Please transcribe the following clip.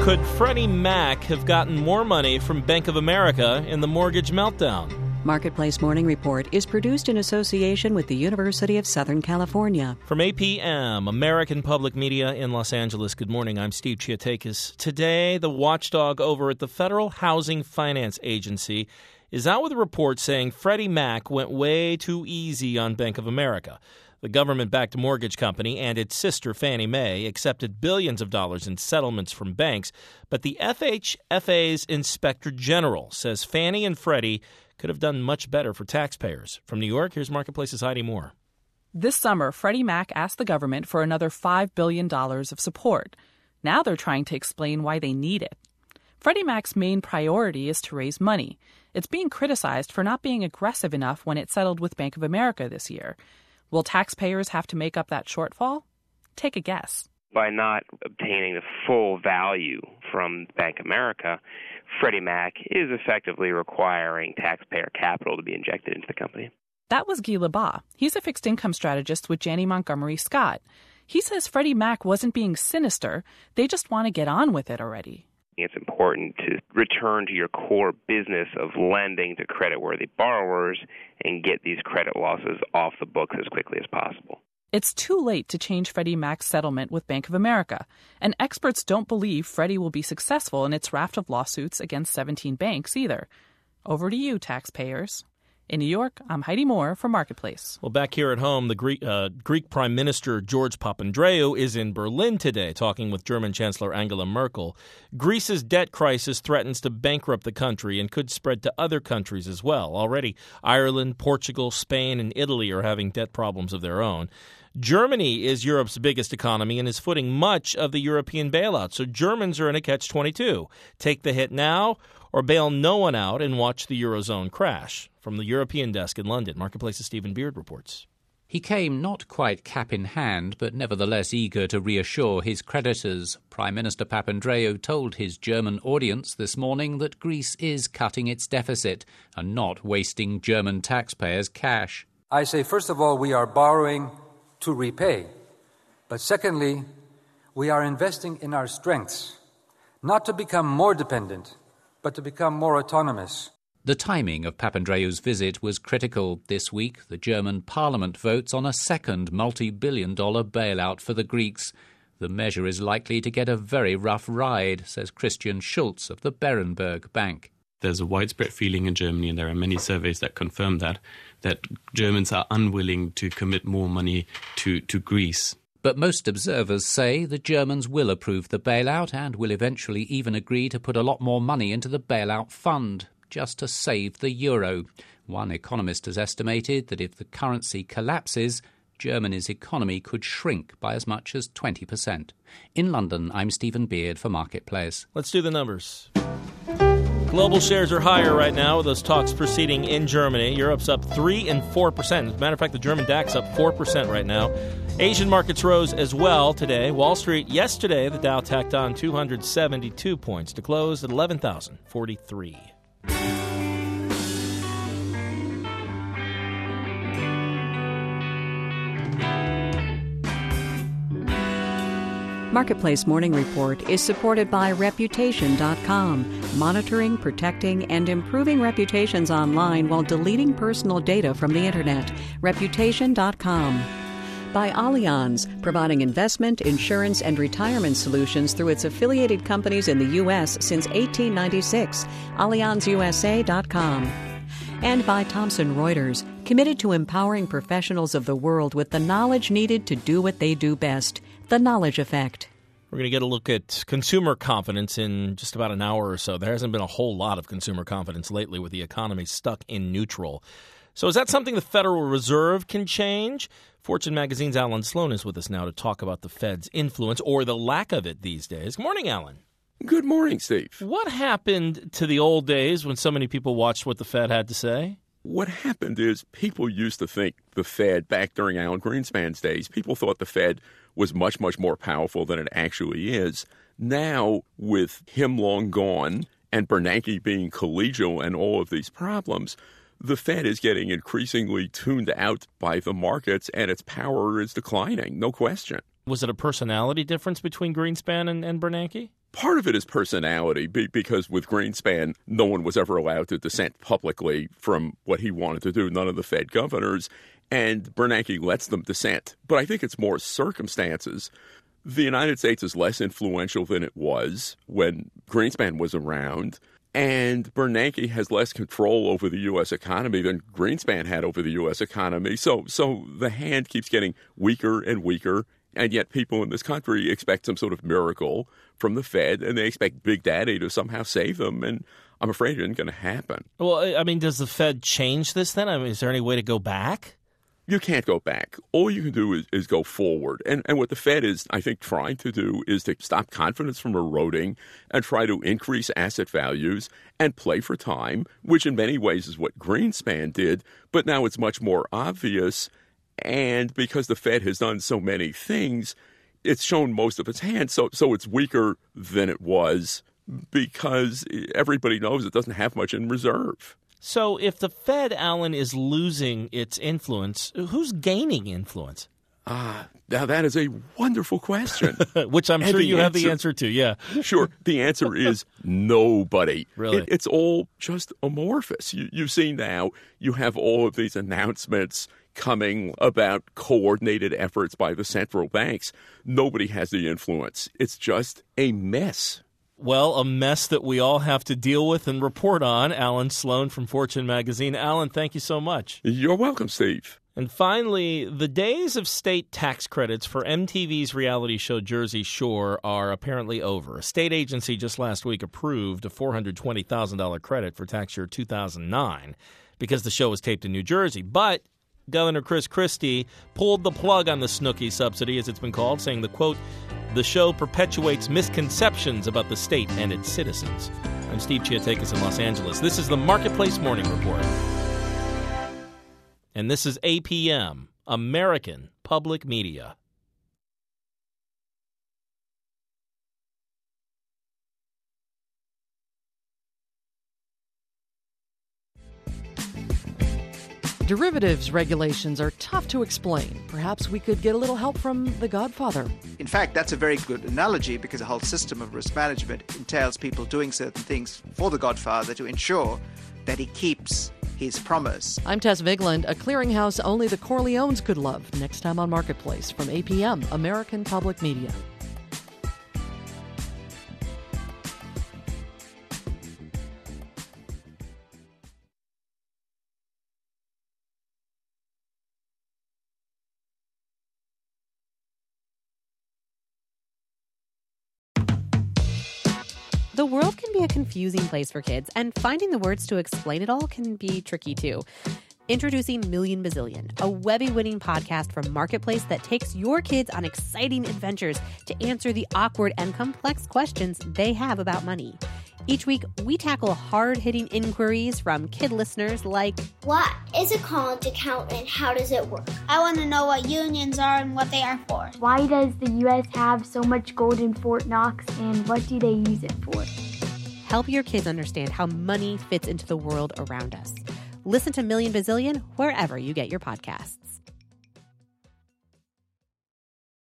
Could Freddie Mac have gotten more money from Bank of America in the mortgage meltdown? Marketplace Morning Report is produced in association with the University of Southern California. From APM, American Public Media in Los Angeles, good morning. I'm Steve Chiatakis. Today, the watchdog over at the Federal Housing Finance Agency is out with a report saying Freddie Mac went way too easy on Bank of America. The government-backed mortgage company and its sister Fannie Mae accepted billions of dollars in settlements from banks, but the FHFA's Inspector General says Fannie and Freddie could have done much better for taxpayers. From New York, here's Marketplace's Heidi Moore. This summer, Freddie Mac asked the government for another $5 billion of support. Now they're trying to explain why they need it. Freddie Mac's main priority is to raise money. It's being criticized for not being aggressive enough when it settled with Bank of America this year. Will taxpayers have to make up that shortfall? Take a guess. By not obtaining the full value from Bank of America, Freddie Mac is effectively requiring taxpayer capital to be injected into the company. That was Guy Lebas. He's a fixed income strategist with Janney Montgomery Scott. He says Freddie Mac wasn't being sinister. They just want to get on with it already. It's important to return to your core business of lending to creditworthy borrowers and get these credit losses off the books as quickly as possible. It's too late to change Freddie Mac's settlement with Bank of America, and experts don't believe Freddie will be successful in its raft of lawsuits against 17 banks either. Over to you, taxpayers. In New York, I'm Heidi Moore for Marketplace. Well, back here at home, the Greek Prime Minister George Papandreou is in Berlin today talking with German Chancellor Angela Merkel. Greece's debt crisis threatens to bankrupt the country and could spread to other countries as well. Already, Ireland, Portugal, Spain, and Italy are having debt problems of their own. Germany is Europe's biggest economy and is footing much of the European bailout. So Germans are in a catch-22. Take the hit now or bail no one out and watch the Eurozone crash. From the European desk in London, Marketplace's Stephen Beard reports. He came not quite cap in hand, but nevertheless eager to reassure his creditors. Prime Minister Papandreou told his German audience this morning that Greece is cutting its deficit and not wasting German taxpayers' cash. I say, first of all, we are borrowing to repay. But secondly, we are investing in our strengths, not to become more dependent, but to become more autonomous. The timing of Papandreou's visit was critical. This week, the German parliament votes on a second multi-billion-dollar bailout for the Greeks. The measure is likely to get a very rough ride, says Christian Schulz of the Berenberg Bank. There's a widespread feeling in Germany, and there are many surveys that confirm that Germans are unwilling to commit more money to Greece. But most observers say the Germans will approve the bailout and will eventually even agree to put a lot more money into the bailout fund, just to save the euro. One economist has estimated that if the currency collapses, Germany's economy could shrink by as much as 20%. In London, I'm Stephen Beard for Marketplace. Let's do the numbers. Global shares are higher right now with those talks proceeding in Germany. Europe's up 3% and 4%. As a matter of fact, the German DAX up 4% right now. Asian markets rose as well today. Wall Street yesterday, the Dow tacked on 272 points to close at 11,043. Marketplace Morning Report is supported by Reputation.com, monitoring, protecting, and improving reputations online while deleting personal data from the Internet. Reputation.com. By Allianz, providing investment, insurance, and retirement solutions through its affiliated companies in the U.S. since 1896. AllianzUSA.com. And by Thomson Reuters, committed to empowering professionals of the world with the knowledge needed to do what they do best. The Knowledge Effect. We're going to get a look at consumer confidence in just about an hour or so. There hasn't been a whole lot of consumer confidence lately with the economy stuck in neutral. So is that something the Federal Reserve can change? Fortune Magazine's Alan Sloan is with us now to talk about the Fed's influence or the lack of it these days. Good morning, Alan. Good morning, Steve. What happened to the old days when so many people watched what the Fed had to say? What happened is people used to think the Fed, back during Alan Greenspan's days, people thought the Fed was much, much more powerful than it actually is. Now, with him long gone and Bernanke being collegial and all of these problems, the Fed is getting increasingly tuned out by the markets and its power is declining, no question. Was it a personality difference between Greenspan and Bernanke? Part of it is personality, because with Greenspan, no one was ever allowed to dissent publicly from what he wanted to do, none of the Fed governors, and Bernanke lets them dissent. But I think it's more circumstances. The United States is less influential than it was when Greenspan was around, and Bernanke has less control over the U.S. economy than Greenspan had over the U.S. economy. So the hand keeps getting weaker and weaker. And yet people in this country expect some sort of miracle from the Fed, and they expect Big Daddy to somehow save them. And I'm afraid it isn't going to happen. Well, I mean, does the Fed change this then? I mean, is there any way to go back? You can't go back. All you can do is go forward. And what the Fed is, I think, trying to do is to stop confidence from eroding and try to increase asset values and play for time, which in many ways is what Greenspan did. But now it's much more obvious. And because the Fed has done so many things, it's shown most of its hand. So it's weaker than it was because everybody knows it doesn't have much in reserve. So if the Fed, Alan, is losing its influence, who's gaining influence? Now that is a wonderful question. Which I'm sure you have the answer to, yeah. Sure. The answer is nobody. Really? It's all just amorphous. You see now, you have all of these announcements coming about coordinated efforts by the central banks. Nobody has the influence. It's just a mess. Well, a mess that we all have to deal with and report on. Alan Sloan from Fortune magazine. Alan, thank you so much. You're welcome, Steve. And finally, the days of state tax credits for MTV's reality show Jersey Shore are apparently over. A state agency just last week approved a $420,000 credit for tax year 2009 because the show was taped in New Jersey. But Governor Chris Christie pulled the plug on the Snooki subsidy, as it's been called, saying the, quote, the show perpetuates misconceptions about the state and its citizens. I'm Steve Chiatakis in Los Angeles. This is the Marketplace Morning Report. And this is APM, American Public Media. Derivatives regulations are tough to explain. Perhaps we could get a little help from The Godfather. In fact, that's a very good analogy because the whole system of risk management entails people doing certain things for The Godfather to ensure that he keeps his promise. I'm Tess Vigland, a clearinghouse only the Corleones could love. Next time on Marketplace from APM, American Public Media. The world can be a confusing place for kids, and finding the words to explain it all can be tricky too. Introducing Million Bazillion, a Webby-winning podcast from Marketplace that takes your kids on exciting adventures to answer the awkward and complex questions they have about money. Each week, we tackle hard-hitting inquiries from kid listeners like, what is a college account and how does it work? I want to know what unions are and what they are for. Why does the U.S. have so much gold in Fort Knox and what do they use it for? Help your kids understand how money fits into the world around us. Listen to Million Bazillion wherever you get your podcasts.